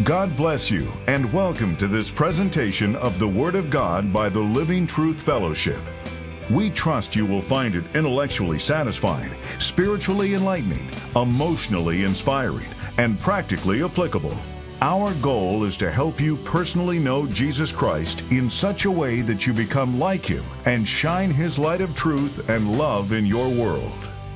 God bless you, and welcome to this presentation of the Word of God by the Living Truth Fellowship. We trust you will find it intellectually satisfying, spiritually enlightening, emotionally inspiring, and practically applicable. Our goal is to help you personally know Jesus Christ in such a way that you become like Him and shine His light of truth and love in your world.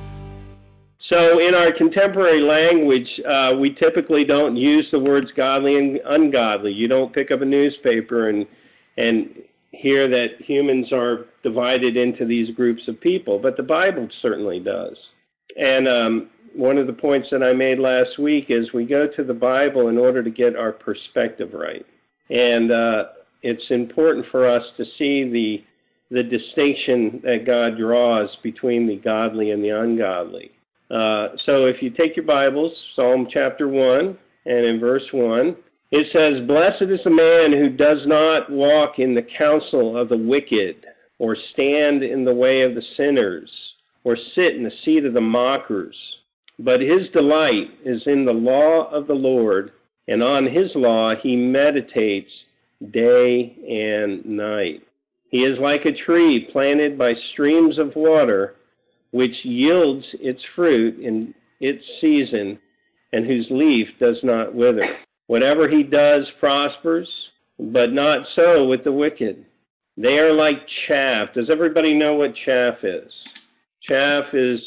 So in our contemporary language, we typically don't use the words godly and ungodly. You don't pick up a newspaper and hear that humans are divided into these groups of people, but the Bible certainly does. And one of the points that I made last week is we go to the Bible in order to get our perspective right. And it's important for us to see the distinction that God draws between the godly and the ungodly. So if you take your Bibles, Psalm chapter 1, and in verse 1, it says, "Blessed is the man who does not walk in the counsel of the wicked, or stand in the way of the sinners, or sit in the seat of the mockers. But his delight is in the law of the Lord, and on his law he meditates day and night. He is like a tree planted by streams of water, which yields its fruit in its season, and whose leaf does not wither. Whatever he does prospers, but not so with the wicked. They are like chaff." Does everybody know what chaff is? Chaff is,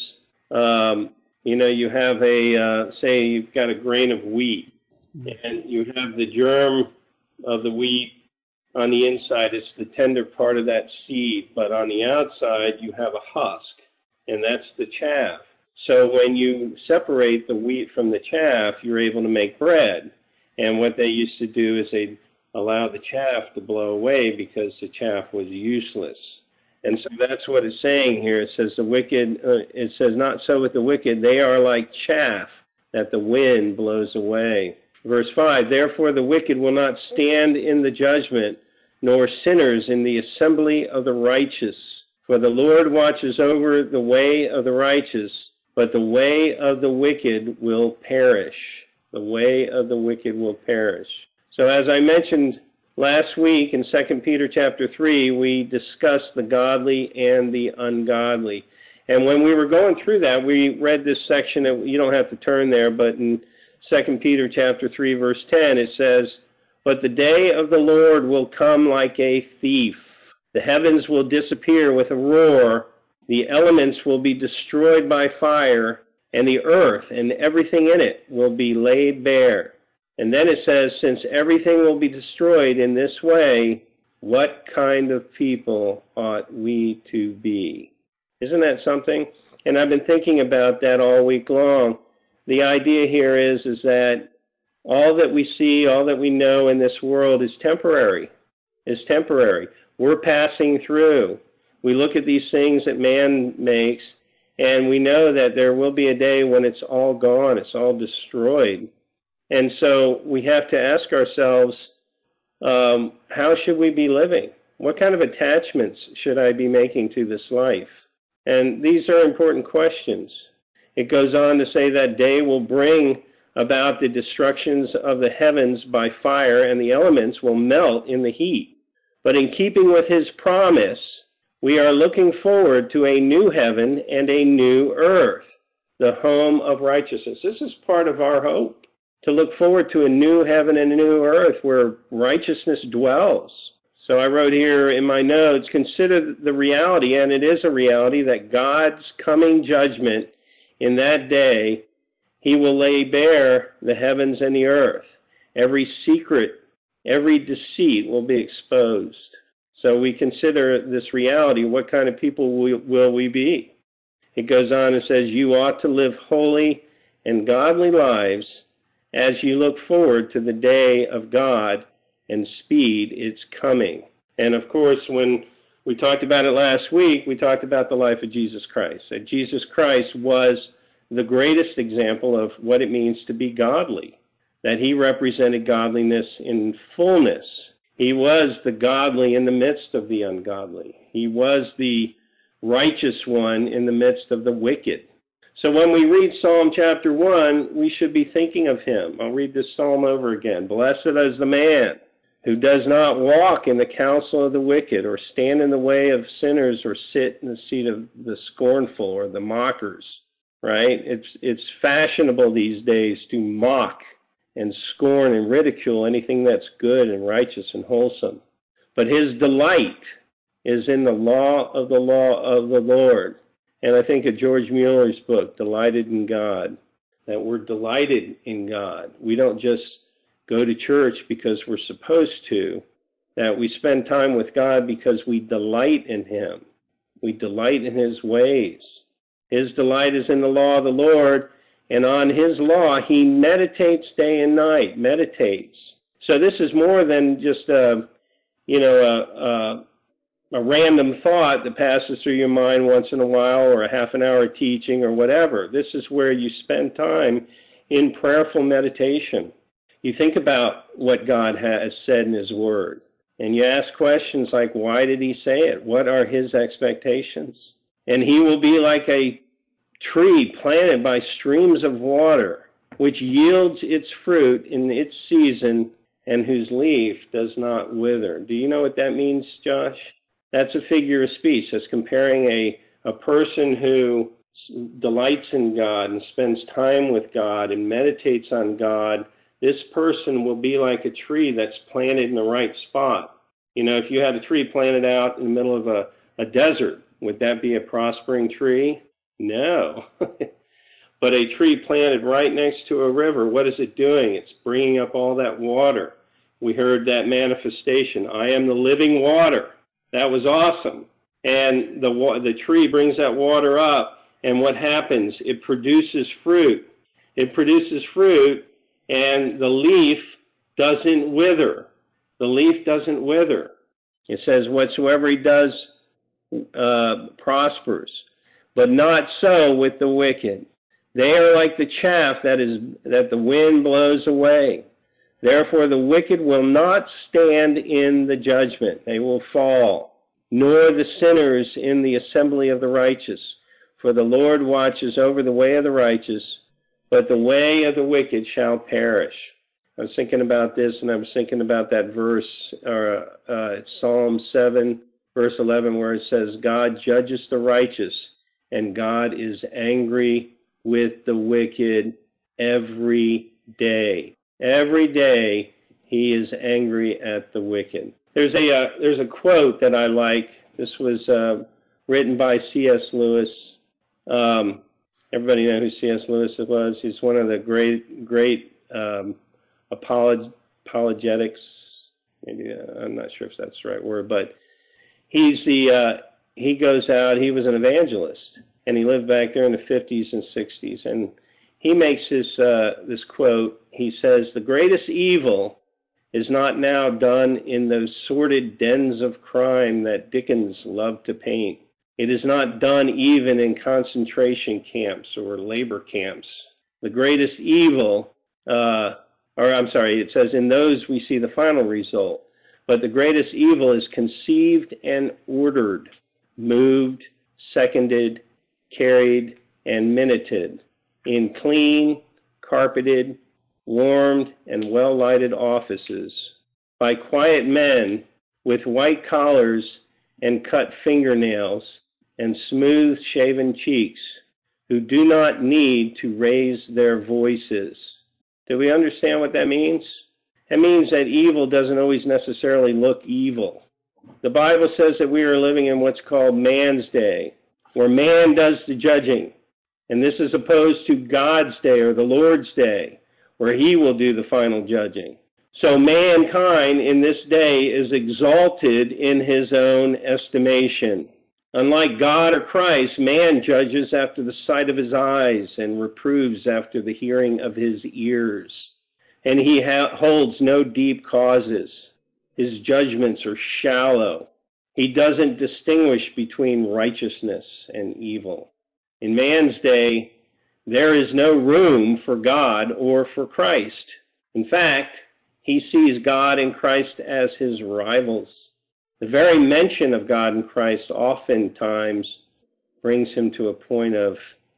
you have say you've got a grain of wheat, and you have the germ of the wheat on the inside. It's the tender part of that seed, but on the outside you have a husk. And that's the chaff. So when you separate the wheat from the chaff, you're able to make bread. And what they used to do is they'd allow the chaff to blow away because the chaff was useless. And so that's what it's saying here. It says it says, "Not so with the wicked. They are like chaff that the wind blows away." Verse 5, "Therefore the wicked will not stand in the judgment, nor sinners in the assembly of the righteous. For the Lord watches over the way of the righteous, but the way of the wicked will perish." The way of the wicked will perish. So as I mentioned last week in 2 Peter chapter 3, we discussed the godly and the ungodly. And when we were going through that, we read this section, you don't have to turn there, but in 2 Peter chapter 3, verse 10, it says, "But the day of the Lord will come like a thief. The heavens will disappear with a roar, the elements will be destroyed by fire, and the earth and everything in it will be laid bare." And then it says, "Since everything will be destroyed in this way, what kind of people ought we to be?" Isn't that something? And I've been thinking about that all week long. The idea here is that all that we see, all that we know in this world is temporary. We're passing through. We look at these things that man makes, and we know that there will be a day when it's all gone, it's all destroyed. And so we have to ask ourselves, how should we be living? What kind of attachments should I be making to this life? And these are important questions. It goes on to say that day will bring about the destructions of the heavens by fire, and the elements will melt in the heat. But in keeping with his promise, we are looking forward to a new heaven and a new earth, the home of righteousness. This is part of our hope, to look forward to a new heaven and a new earth where righteousness dwells. So I wrote here in my notes, consider the reality, and it is a reality, that God's coming judgment in that day, he will lay bare the heavens and the earth. Every secret, every deceit will be exposed. So we consider this reality. What kind of people will we be? It goes on and says, "You ought to live holy and godly lives as you look forward to the day of God and speed its coming." And of course, when we talked about it last week, we talked about the life of Jesus Christ. That Jesus Christ was the greatest example of what it means to be godly. That he represented godliness in fullness. He was the godly in the midst of the ungodly. He was the righteous one in the midst of the wicked. So when we read Psalm chapter 1, we should be thinking of him. I'll read this psalm over again. Blessed is the man who does not walk in the counsel of the wicked, or stand in the way of sinners, or sit in the seat of the scornful or the mockers, right? It's fashionable these days to mock and scorn and ridicule anything that's good and righteous and wholesome. But his delight is in the law of the Lord. And I think of George Mueller's book, Delighted in God, that we're delighted in God. We don't just go to church because we're supposed to, that we spend time with God because we delight in him. We delight in his ways. His delight is in the law of the Lord, and on his law he meditates day and night, meditates. So this is more than just a random thought that passes through your mind once in a while, or a half an hour teaching or whatever. This is where you spend time in prayerful meditation. You think about what God has said in his word, and you ask questions like, why did he say it? What are his expectations? And he will be like a tree planted by streams of water, which yields its fruit in its season, and whose leaf does not wither. Do you know what that means, Josh? That's a figure of speech. That's comparing a person who delights in God and spends time with God and meditates on God. This person will be like a tree that's planted in the right spot. You know, if you had a tree planted out in the middle of a desert, would that be a prospering tree? No. But a tree planted right next to a river, what is it doing? It's bringing up all that water. We heard that manifestation. I am the living water. That was awesome. And the tree brings that water up, and what happens? It produces fruit. It produces fruit, and the leaf doesn't wither. The leaf doesn't wither. It says, whatsoever he does prospers, but not so with the wicked. They are like the chaff that the wind blows away. Therefore the wicked will not stand in the judgment. They will fall, nor the sinners in the assembly of the righteous. For the Lord watches over the way of the righteous, but the way of the wicked shall perish. I was thinking about this, and I was thinking about that verse, Psalm 7, verse 11, where it says, God judges the righteous, and God is angry with the wicked every day. Every day he is angry at the wicked. There's a quote that I like. This was written by C.S. Lewis. Everybody know who C.S. Lewis was. He's one of the great apologetics. Maybe I'm not sure if that's the right word, but he goes out. He was an evangelist, and he lived back there in the 50s and 60s. And he makes this quote. He says, "The greatest evil is not now done in those sordid dens of crime that Dickens loved to paint. It is not done even in concentration camps or labor camps. The greatest evil, it says, in those we see the final result. But the greatest evil is conceived and ordered, moved, seconded, carried, and minuted in clean, carpeted, warmed, and well-lighted offices by quiet men with white collars and cut fingernails and smooth-shaven cheeks who do not need to raise their voices." Do we understand what that means? It means that evil doesn't always necessarily look evil. The Bible says that we are living in what's called man's day, where man does the judging. And this is opposed to God's day or the Lord's day, where he will do the final judging. So mankind in this day is exalted in his own estimation. Unlike God or Christ, man judges after the sight of his eyes and reproves after the hearing of his ears. And he holds no deep causes. His judgments are shallow. He doesn't distinguish between righteousness and evil. In man's day, there is no room for God or for Christ. In fact, he sees God and Christ as his rivals. The very mention of God and Christ oftentimes brings him to a point of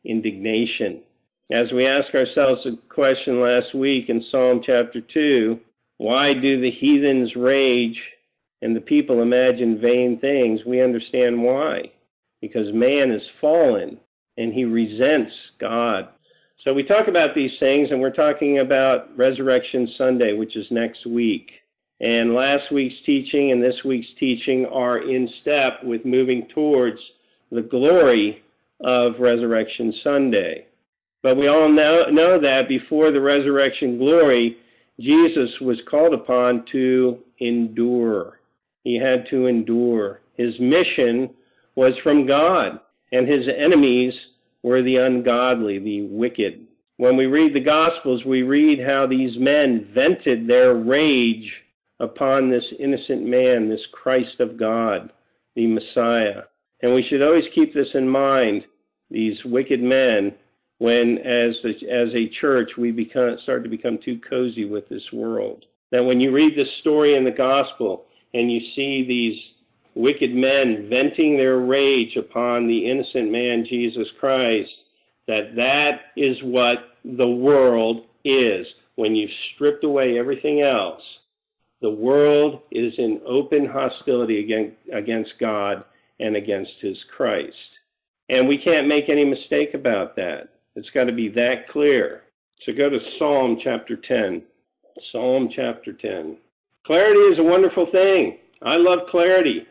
indignation. As we ask ourselves a question last week in Psalm chapter 2, why do the heathens rage and the people imagine vain things? We understand why. Because man is fallen and he resents God. So we talk about these things, and we're talking about Resurrection Sunday, which is next week. And last week's teaching and this week's teaching are in step with moving towards the glory of Resurrection Sunday. But we all know that before the resurrection glory, Jesus was called upon to endure. He had to endure. His mission was from God, and his enemies were the ungodly, the wicked. When we read the Gospels, we read how these men vented their rage upon this innocent man, this Christ of God, the Messiah. And we should always keep this in mind, these wicked men, when as a church we start to become too cozy with this world. That when you read this story in the Gospel and you see these wicked men venting their rage upon the innocent man, Jesus Christ, that is what the world is. When you've stripped away everything else, the world is in open hostility against God and against his Christ. And we can't make any mistake about that. It's got to be that clear. So go to Psalm chapter 10. Psalm chapter 10. Clarity is a wonderful thing. I love clarity.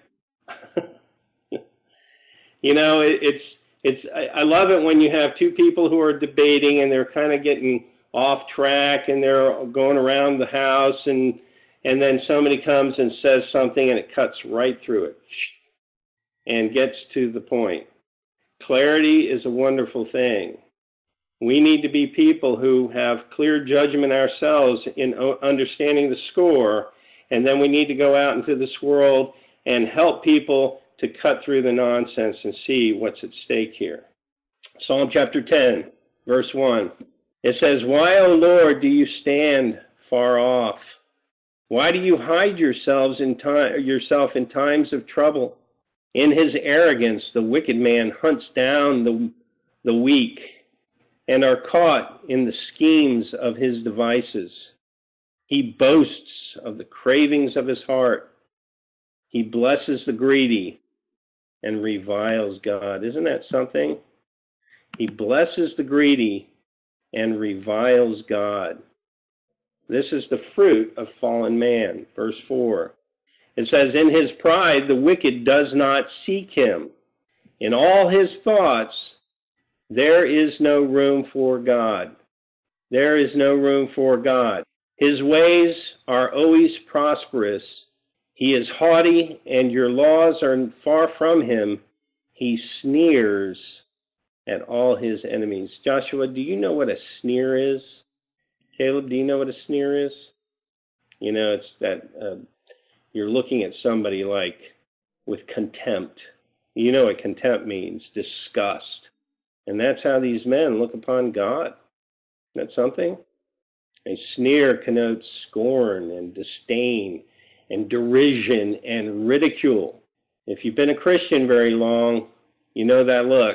You know, I love it when you have two people who are debating and they're kind of getting off track and they're going around the house and then somebody comes and says something and it cuts right through it and gets to the point. Clarity is a wonderful thing. We need to be people who have clear judgment ourselves in understanding the score, and then we need to go out into this world and help people to cut through the nonsense and see what's at stake here. Psalm chapter 10, verse 1. It says, "Why, O Lord, do you stand far off? Why do you hide yourself in times of trouble? In his arrogance, the wicked man hunts down the weak, and are caught in the schemes of his devices. He boasts of the cravings of his heart. He blesses the greedy and reviles God." Isn't that something? He blesses the greedy and reviles God. This is the fruit of fallen man. Verse 4. It says, "In his pride the wicked does not seek him. In all his thoughts there is no room for God." There is no room for God. His ways are always prosperous. He is haughty, and your laws are far from him. He sneers at all his enemies. Joshua, do you know what a sneer is? Caleb, do you know what a sneer is? You know, it's that you're looking at somebody like with contempt. You know what contempt means, disgust. And that's how these men look upon God. Isn't that something? A sneer connotes scorn and disdain and derision and ridicule. If you've been a Christian very long, you know that look.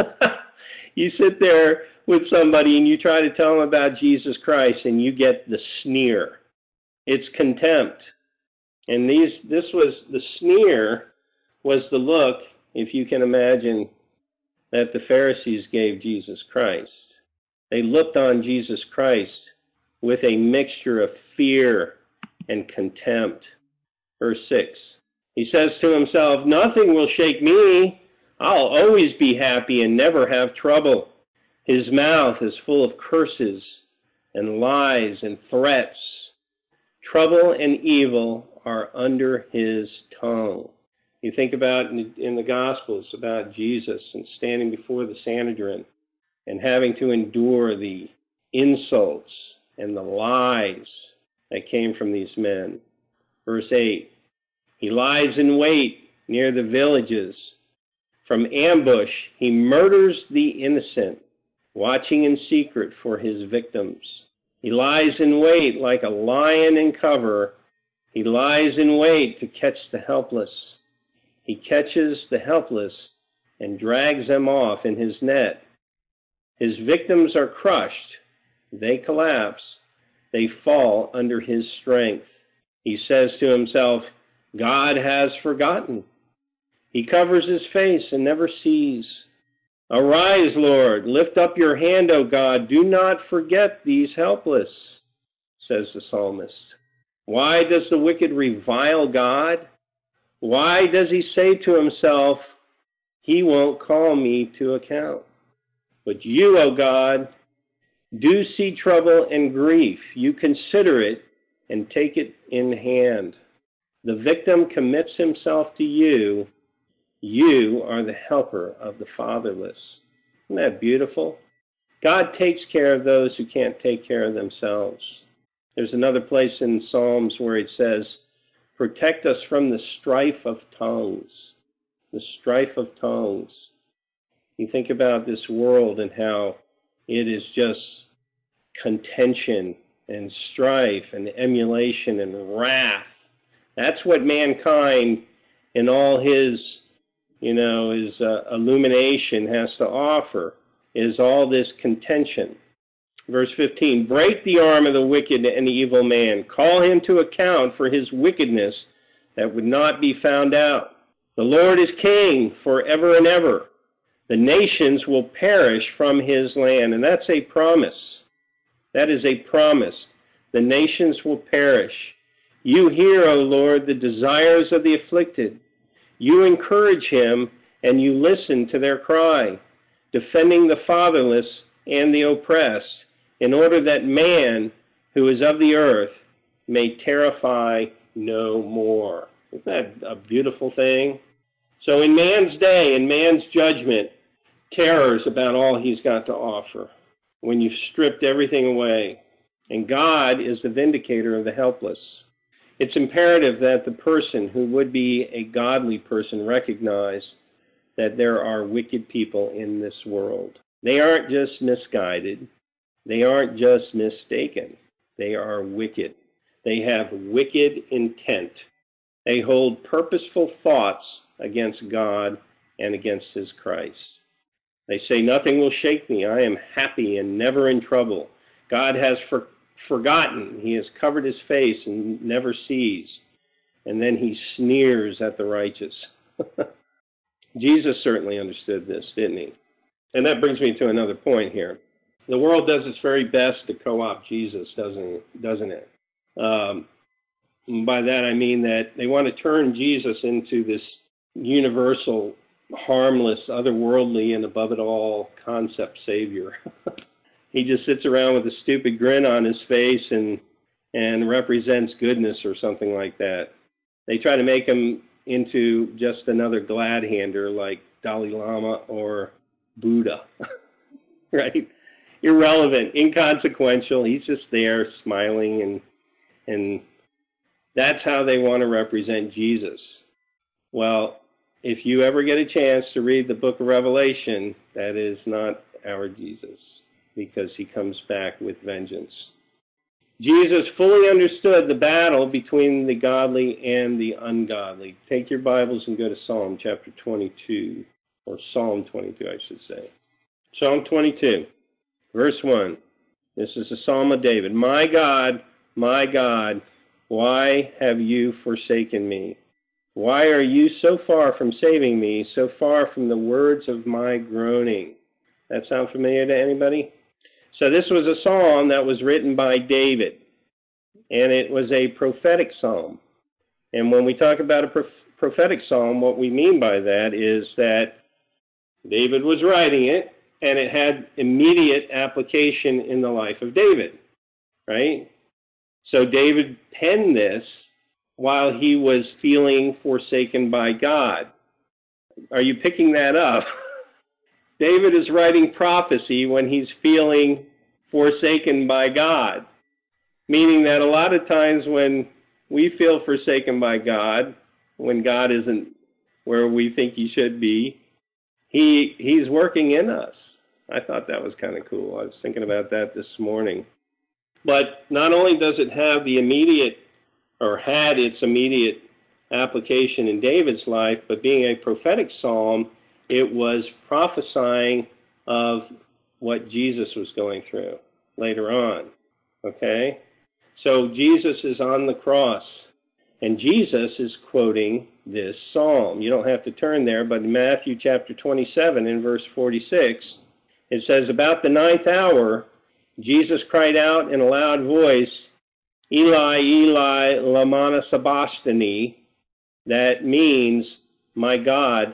You sit there with somebody and you try to tell them about Jesus Christ and you get the sneer. It's contempt. And the sneer was the look, if you can imagine, that the Pharisees gave Jesus Christ. They looked on Jesus Christ with a mixture of fear and contempt. Verse 6, he says to himself, "Nothing will shake me. I'll always be happy and never have trouble." His mouth is full of curses and lies and threats. Trouble and evil are under his tongue. You think about in the Gospels about Jesus and standing before the Sanhedrin and having to endure the insults and the lies that came from these men. Verse 8, he lies in wait near the villages. From ambush, he murders the innocent, watching in secret for his victims. He lies in wait like a lion in cover. He lies in wait to catch the helpless. He catches the helpless and drags them off in his net. His victims are crushed. They collapse. They fall under his strength. He says to himself, God has forgotten. He covers his face and never sees. Arise, Lord, lift up your hand, O God. Do not forget these helpless, says the psalmist. Why does the wicked revile God? Why does he say to himself, he won't call me to account? But you, O God, do see trouble and grief. You consider it and take it in hand. The victim commits himself to you. You are the helper of the fatherless. Isn't that beautiful? God takes care of those who can't take care of themselves. There's another place in Psalms where it says, protect us from the strife of tongues. The strife of tongues. You think about this world and how it is just contention and strife and emulation and wrath. That's what mankind in all his illumination has to offer, is all this contention. Verse 15, break the arm of the wicked and the evil man. Call him to account for his wickedness that would not be found out. The Lord is king forever and ever. The nations will perish from his land. And that's a promise. That is a promise. The nations will perish. You hear, O Lord, the desires of the afflicted. You encourage him, and you listen to their cry, defending the fatherless and the oppressed, in order that man, who is of the earth, may terrify no more. Isn't that a beautiful thing? So in man's day, in man's judgment, terror is about all he's got to offer when you've stripped everything away. And God is the vindicator of the helpless. It's imperative that the person who would be a godly person recognize that there are wicked people in this world. They aren't just misguided. They aren't just mistaken. They are wicked. They have wicked intent. They hold purposeful thoughts against God and against his Christ. They say, nothing will shake me. I am happy and never in trouble. God has forgotten. He has covered his face and never sees. And then he sneers at the righteous. Jesus certainly understood this, didn't he? And that brings me to another point here. The world does its very best to co-opt Jesus, doesn't it? By that I mean that they want to turn Jesus into this universal, harmless, otherworldly, and above it all concept savior. He just sits around with a stupid grin on his face and represents goodness or something like that. They try to make him into just another glad-hander like Dalai Lama or Buddha, right? Irrelevant, inconsequential. He's just there smiling, and that's how they want to represent Jesus. Well, if you ever get a chance to read the book of Revelation, that is not our Jesus, because he comes back with vengeance. Jesus fully understood the battle between the godly and the ungodly. Take your Bibles and go to Psalm chapter 22, or Psalm 22, I should say. Psalm 22, verse 1. This is the Psalm of David. My God, why have you forsaken me? Why are you so far from saving me, so far from the words of my groaning? That sound familiar to anybody? So this was a psalm that was written by David, and it was a prophetic psalm. And when we talk about a prophetic psalm, what we mean by that is that David was writing it, and it had immediate application in the life of David, right? So David penned this while he was feeling forsaken by God. Are you picking that up? David is writing prophecy when he's feeling forsaken by God, meaning that a lot of times when we feel forsaken by God, when God isn't where we think he should be, he's working in us. I thought that was kind of cool. I was thinking about that this morning. But not only does it have the immediate, or had its immediate application in David's life, but being a prophetic psalm, it was prophesying of what Jesus was going through later on. Okay? So Jesus is on the cross, and Jesus is quoting this psalm. You don't have to turn there, but in Matthew chapter 27 in verse 46, it says, "About the ninth hour, Jesus cried out in a loud voice, 'Eli, Eli, lama sabachthani,' that means, my God,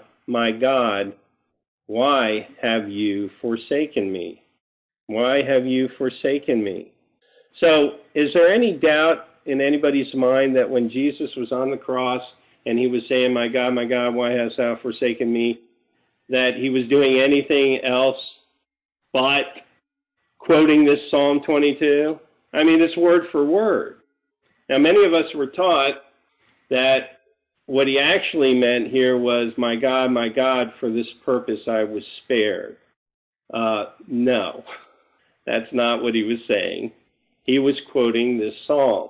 why have you forsaken me? Why have you forsaken me?" So, is there any doubt in anybody's mind that when Jesus was on the cross and he was saying, my God, why hast thou forsaken me," that he was doing anything else but quoting this Psalm 22? I mean, it's word for word. Now, many of us were taught that what he actually meant here was, my God, for this purpose I was spared. No, that's not what he was saying. He was quoting this psalm.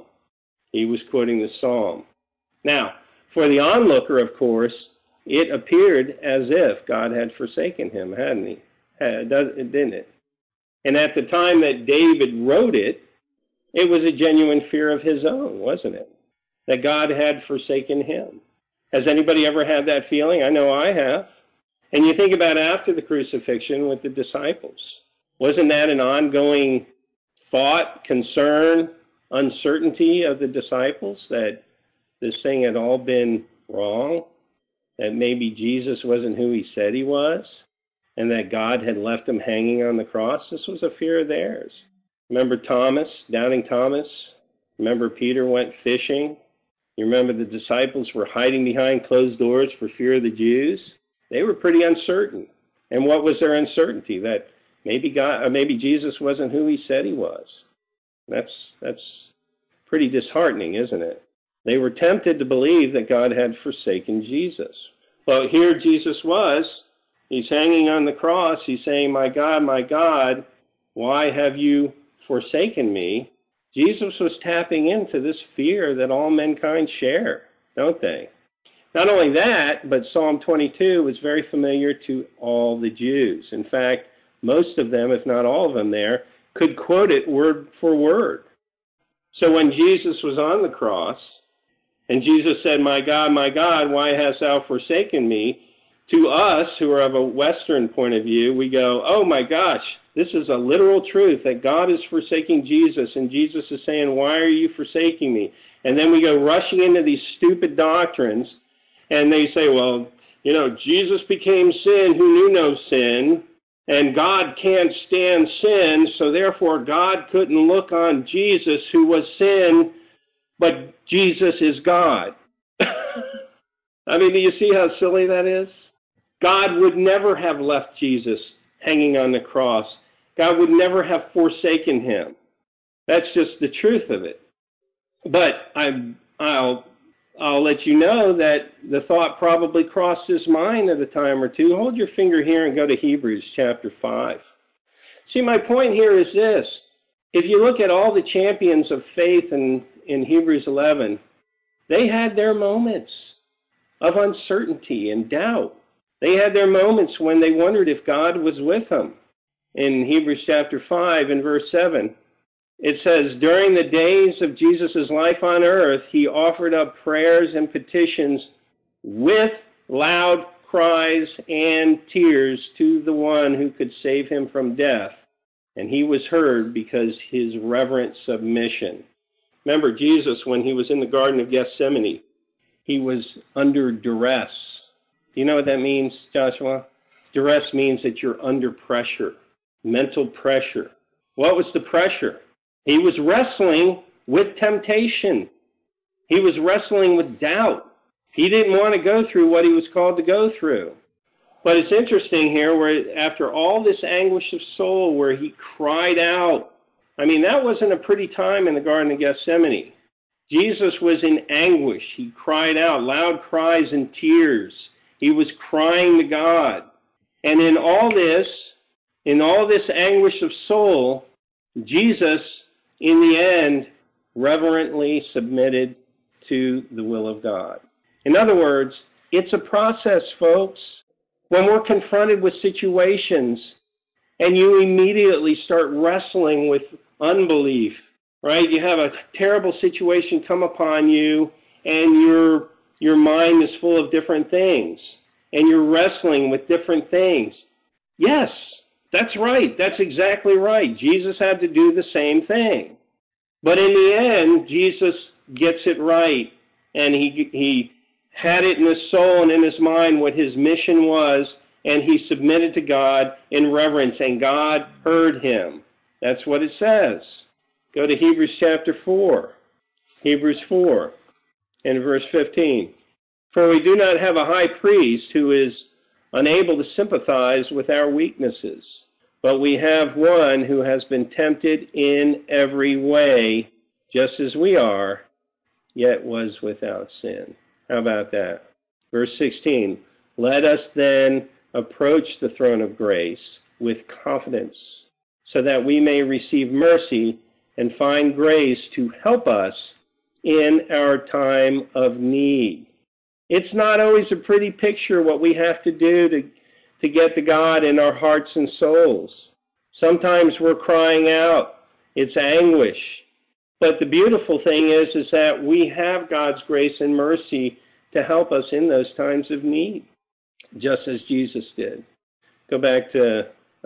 Now, for the onlooker, of course, it appeared as if God had forsaken him, hadn't he? Didn't it? And at the time that David wrote it, it was a genuine fear of his own, wasn't it? That God had forsaken him. Has anybody ever had that feeling? I know I have. And you think about after the crucifixion with the disciples. Wasn't that an ongoing thought, concern, uncertainty of the disciples that this thing had all been wrong? That maybe Jesus wasn't who he said he was? And that God had left him hanging on the cross? This was a fear of theirs. Remember Thomas, doubting Thomas? Remember Peter went fishing? You remember the disciples were hiding behind closed doors for fear of the Jews? They were pretty uncertain. And what was their uncertainty? That maybe Jesus wasn't who he said he was. That's pretty disheartening, isn't it? They were tempted to believe that God had forsaken Jesus. Well, here Jesus was. He's hanging on the cross. He's saying, my God, why have you forsaken me?" Jesus was tapping into this fear that all mankind share, don't they? Not only that, but Psalm 22 was very familiar to all the Jews. In fact, most of them, if not all of them there, could quote it word for word. So when Jesus was on the cross, and Jesus said, my God, why hast thou forsaken me?" To us, who are of a Western point of view, we go, oh my gosh, this is a literal truth that God is forsaking Jesus, and Jesus is saying, why are you forsaking me? And then we go rushing into these stupid doctrines, and they say, well, Jesus became sin who knew no sin, and God can't stand sin, so therefore God couldn't look on Jesus who was sin, but Jesus is God. I mean, do you see how silly that is? God would never have left Jesus hanging on the cross. God would never have forsaken him. That's just the truth of it. But I'll let you know that the thought probably crossed his mind at a time or two. Hold your finger here and go to Hebrews chapter 5. See, my point here is this. If you look at all the champions of faith in Hebrews 11, they had their moments of uncertainty and doubt. They had their moments when they wondered if God was with them. In Hebrews chapter 5 and verse 7, it says, "During the days of Jesus' life on earth, he offered up prayers and petitions with loud cries and tears to the one who could save him from death. And he was heard because his reverent submission." Remember Jesus, when he was in the Garden of Gethsemane, he was under duress. Do you know what that means, Joshua? Duress means that you're under pressure, mental pressure. What was the pressure? He was wrestling with temptation. He was wrestling with doubt. He didn't want to go through what he was called to go through. But it's interesting here where after all this anguish of soul where he cried out, I mean, that wasn't a pretty time in the Garden of Gethsemane. Jesus was in anguish. He cried out, loud cries and tears. He was crying to God. And in all this anguish of soul, Jesus, in the end, reverently submitted to the will of God. In other words, it's a process, folks. When we're confronted with situations and you immediately start wrestling with unbelief, right? You have a terrible situation come upon you, and your mind is full of different things, and you're wrestling with different things. Yes, that's right. That's exactly right. Jesus had to do the same thing. But in the end, Jesus gets it right, and he had it in his soul and in his mind what his mission was, and he submitted to God in reverence, and God heard him. That's what it says. Go to Hebrews chapter 4. Hebrews 4 and verse 15. For we do not have a high priest who is unable to sympathize with our weaknesses, but we have one who has been tempted in every way, just as we are, yet was without sin. How about that? Verse 16. Let us then approach the throne of grace with confidence, so that we may receive mercy and find grace to help us in our time of need. It's not always a pretty picture what we have to do to get to God in our hearts and souls. Sometimes we're crying out. It's anguish. But the beautiful thing is that we have God's grace and mercy to help us in those times of need, just as Jesus did. Go back to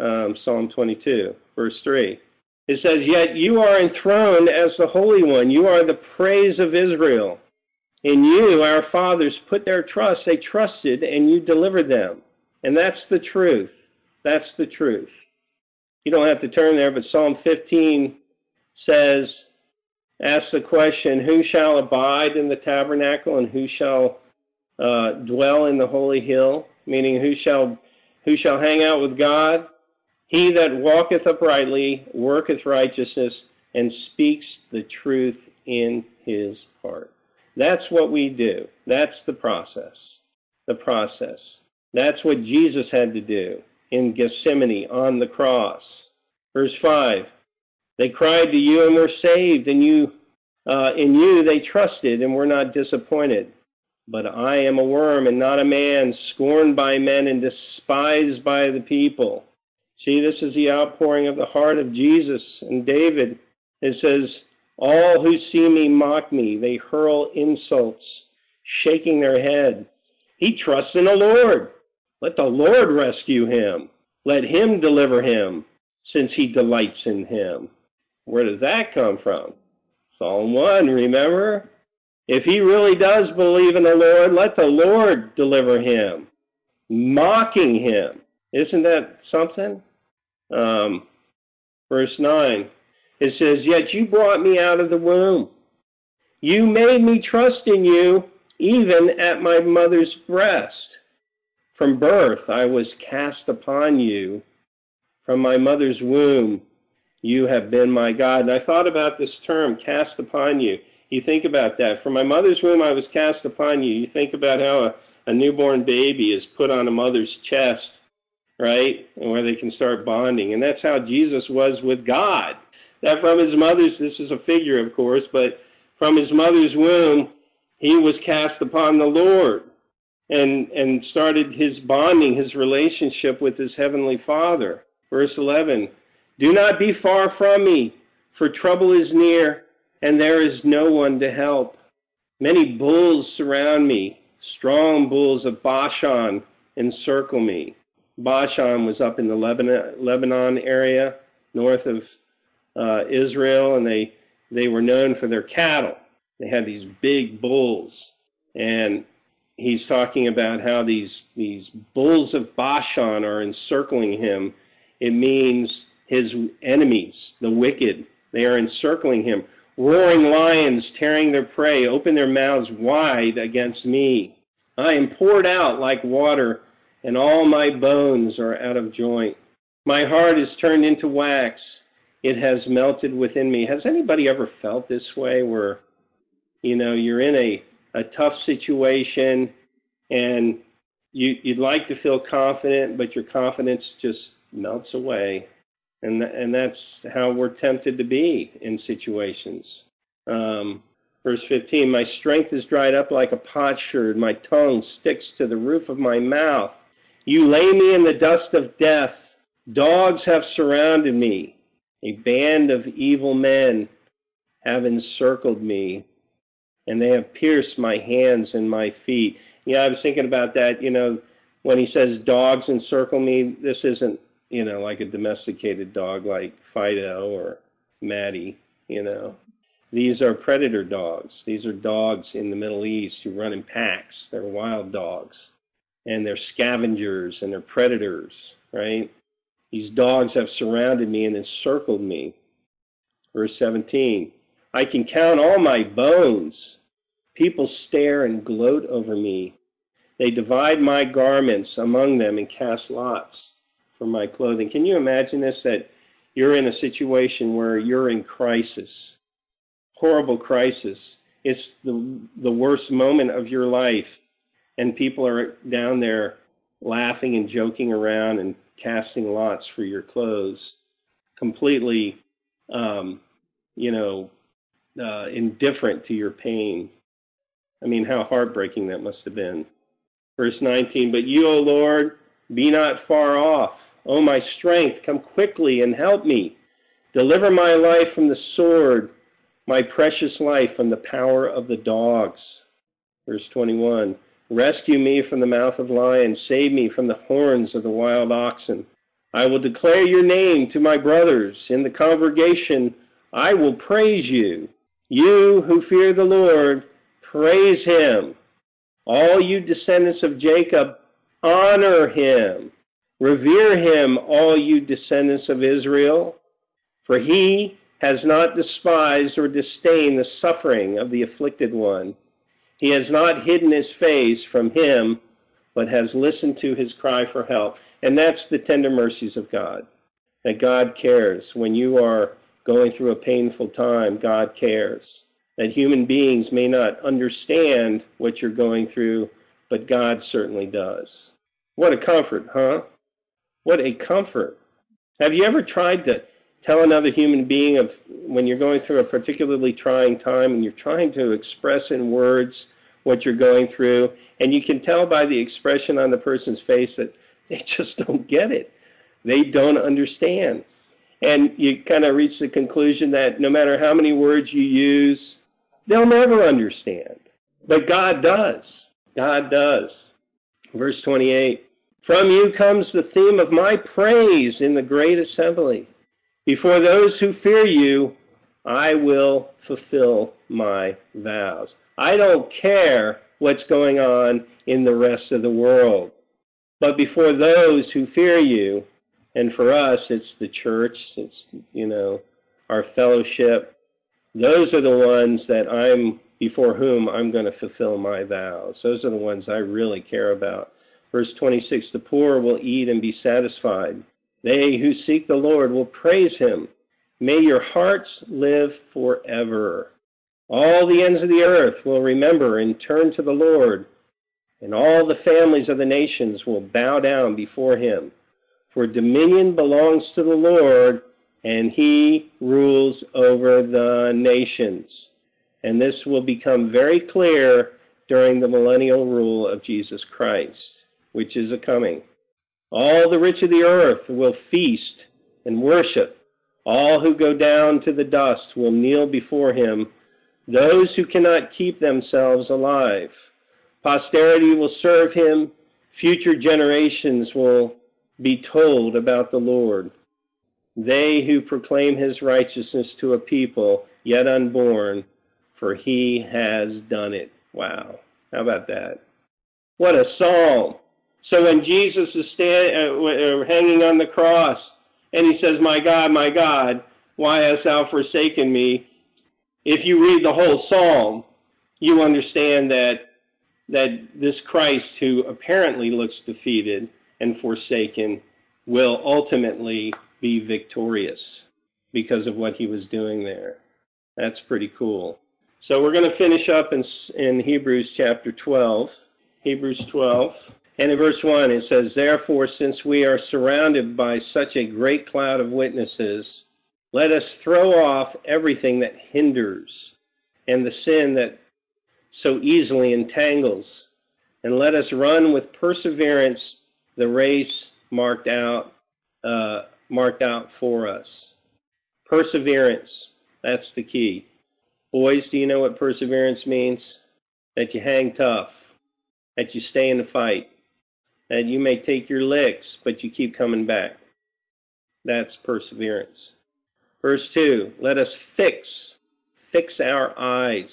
Psalm 22, verse 3. It says, Yet you are enthroned as the Holy One. You are the praise of Israel. In you, our fathers put their trust. They trusted, and you delivered them. And that's the truth. That's the truth. You don't have to turn there, but Psalm 15 says, asks the question, who shall abide in the tabernacle and who shall dwell in the holy hill? Meaning, who shall hang out with God? He that walketh uprightly, worketh righteousness, and speaks the truth in his heart. That's what we do. That's the process. The process. That's what Jesus had to do in Gethsemane on the cross. Verse 5. They cried to you and were saved, and in you they trusted and were not disappointed. But I am a worm and not a man, scorned by men and despised by the people. See, this is the outpouring of the heart of Jesus and David. It says, all who see me mock me. They hurl insults, shaking their head. He trusts in the Lord. Let the Lord rescue him. Let him deliver him, since he delights in him. Where does that come from? Psalm 1, remember? If he really does believe in the Lord, let the Lord deliver him. Mocking him. Isn't that something? Verse 9. It says, Yet you brought me out of the womb. You made me trust in you, even at my mother's breast. From birth I was cast upon you. From my mother's womb you have been my God. And I thought about this term, cast upon you. You think about that. From my mother's womb I was cast upon you. You think about how a newborn baby is put on a mother's chest, right? And where they can start bonding. And that's how Jesus was with God. That from his mother's, this is a figure, of course, but from his mother's womb, he was cast upon the Lord and started his bonding, his relationship with his heavenly Father. Verse 11, do not be far from me, for trouble is near, and there is no one to help. Many bulls surround me, strong bulls of Bashan encircle me. Bashan was up in the Lebanon area, north of Israel, and they were known for their cattle. They had these big bulls, and he's talking about how these bulls of Bashan are encircling him. It means his enemies, the wicked, they are encircling him. Roaring lions tearing their prey, open their mouths wide against me. I am poured out like water, and all my bones are out of joint. My heart is turned into wax. It has melted within me. Has anybody ever felt this way where, you're in a tough situation and you'd like to feel confident, but your confidence just melts away? And that's how we're tempted to be in situations. Verse 15, my strength is dried up like a potsherd. My tongue sticks to the roof of my mouth. You lay me in the dust of death. Dogs have surrounded me. A band of evil men have encircled me, and they have pierced my hands and my feet. I was thinking about that, when he says dogs encircle me, this isn't, like a domesticated dog like Fido or Maddie, These are predator dogs. These are dogs in the Middle East who run in packs. They're wild dogs. And they're scavengers and they're predators, right? These dogs have surrounded me and encircled me. Verse 17, I can count all my bones. People stare and gloat over me. They divide my garments among them and cast lots for my clothing. Can you imagine this, that you're in a situation where you're in crisis, horrible crisis. It's the worst moment of your life, and people are down there laughing and joking around and casting lots for your clothes, completely, indifferent to your pain. I mean, how heartbreaking that must have been. Verse 19, but you, O Lord, be not far off. O my strength, come quickly and help me. Deliver my life from the sword, my precious life from the power of the dogs. Verse 21, rescue me from the mouth of lions. Save me from the horns of the wild oxen. I will declare your name to my brothers. In the congregation, I will praise you. You who fear the Lord, praise him. All you descendants of Jacob, honor him. Revere him, all you descendants of Israel. For he has not despised or disdained the suffering of the afflicted one. He has not hidden his face from him, but has listened to his cry for help. And that's the tender mercies of God, that God cares. When you are going through a painful time, God cares. That human beings may not understand what you're going through, but God certainly does. What a comfort, huh? What a comfort. Have you ever tried to tell another human being of when you're going through a particularly trying time and you're trying to express in words what you're going through, and you can tell by the expression on the person's face that they just don't get it. They don't understand. And you kind of reach the conclusion that no matter how many words you use, they'll never understand. But God does. God does. Verse 28, from you comes the theme of my praise in the great assembly. Before those who fear you, I will fulfill my vows. I don't care what's going on in the rest of the world. But before those who fear you, and for us, it's the church, it's, our fellowship, those are the ones that before whom I'm going to fulfill my vows. Those are the ones I really care about. Verse 26, the poor will eat and be satisfied. They who seek the Lord will praise him. May your hearts live forever. All the ends of the earth will remember and turn to the Lord, and all the families of the nations will bow down before him. For dominion belongs to the Lord, and he rules over the nations. And this will become very clear during the millennial rule of Jesus Christ, which is a coming. All the rich of the earth will feast and worship. All who go down to the dust will kneel before him, those who cannot keep themselves alive. Posterity will serve him. Future generations will be told about the Lord. They who proclaim his righteousness to a people yet unborn, for he has done it. Wow. How about that? What a psalm. So when Jesus is hanging on the cross and he says, my God, why hast thou forsaken me? If you read the whole psalm, you understand that this Christ, who apparently looks defeated and forsaken, will ultimately be victorious because of what he was doing there. That's pretty cool. So we're going to finish up in Hebrews chapter 12. Hebrews 12. And in verse 1 it says, therefore, since we are surrounded by such a great cloud of witnesses, let us throw off everything that hinders and the sin that so easily entangles, and let us run with perseverance the race marked out marked out for us. Perseverance, that's the key. Boys, do you know what perseverance means? That you hang tough, that you stay in the fight, that you may take your licks, but you keep coming back. That's perseverance. Verse 2, let us fix our eyes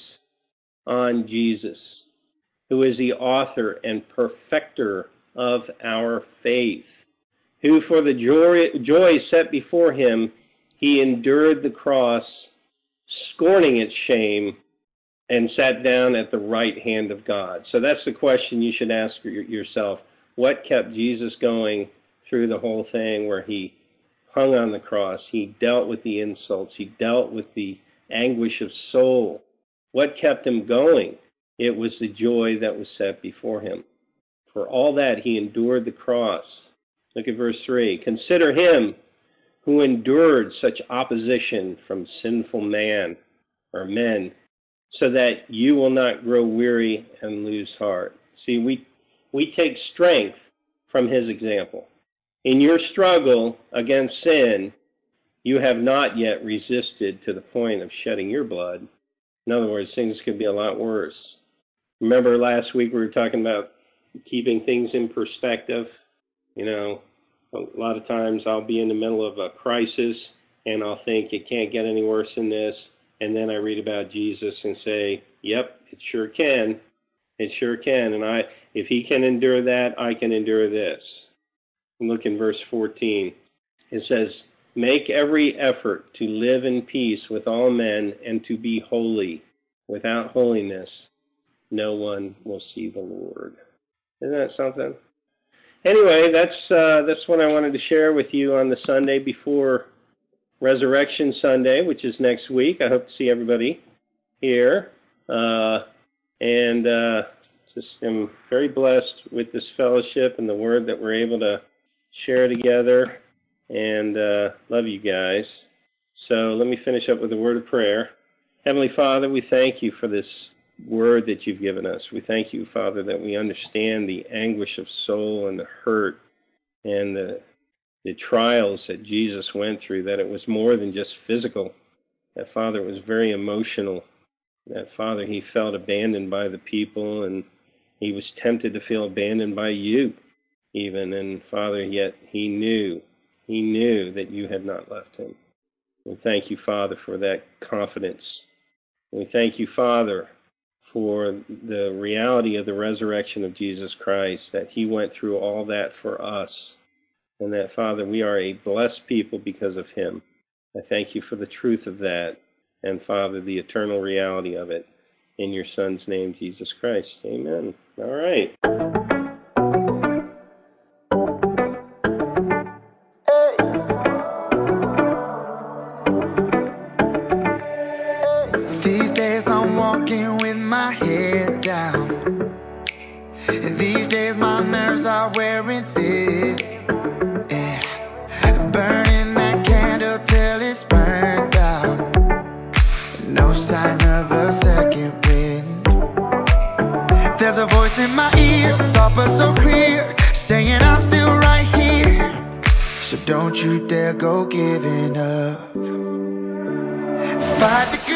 on Jesus, who is the author and perfecter of our faith, who for the joy set before him, he endured the cross, scorning its shame, and sat down at the right hand of God. So that's the question you should ask yourself. What kept Jesus going through the whole thing where he hung on the cross? He dealt with the insults. He dealt with the anguish of soul. What kept him going? It was the joy that was set before him. For all that, he endured the cross. Look at verse 3. Consider him who endured such opposition from sinful man or men, so that you will not grow weary and lose heart. See, we take strength from his example. In your struggle against sin, you have not yet resisted to the point of shedding your blood. In other words, things could be a lot worse. Remember last week we were talking about keeping things in perspective? You know, a lot of times I'll be in the middle of a crisis and I'll think it can't get any worse than this. And then I read about Jesus and say, yep, it sure can. It sure can. And if he can endure that, I can endure this. And look in verse 14. It says, make every effort to live in peace with all men and to be holy. Without holiness, no one will see the Lord. Isn't that something? Anyway, that's what I wanted to share with you on the Sunday before Resurrection Sunday, which is next week. I hope to see everybody here. Just am very blessed with this fellowship and the word that we're able to share together. And love you guys. So let me finish up with a word of prayer. Heavenly Father, we thank you for this word that you've given us. We thank you, Father, that we understand the anguish of soul and the hurt and the trials that Jesus went through, that it was more than just physical. That, Father, it was very emotional. That, Father, he felt abandoned by the people, and he was tempted to feel abandoned by you even. And, Father, yet he knew that you had not left him. We thank you, Father, for that confidence. We thank you, Father, for the reality of the resurrection of Jesus Christ, that he went through all that for us. And that, Father, we are a blessed people because of him. I thank you for the truth of that. And, Father, the eternal reality of it. In your Son's name, Jesus Christ. Amen. All right. These days I'm walking with my head down. And these days my nerves are wearing thin. Burning that candle till it's burned out. No sign of a second wind. There's a voice in my ear, soft but so clear, saying I'm still right here. So don't you dare go giving up. Fight the good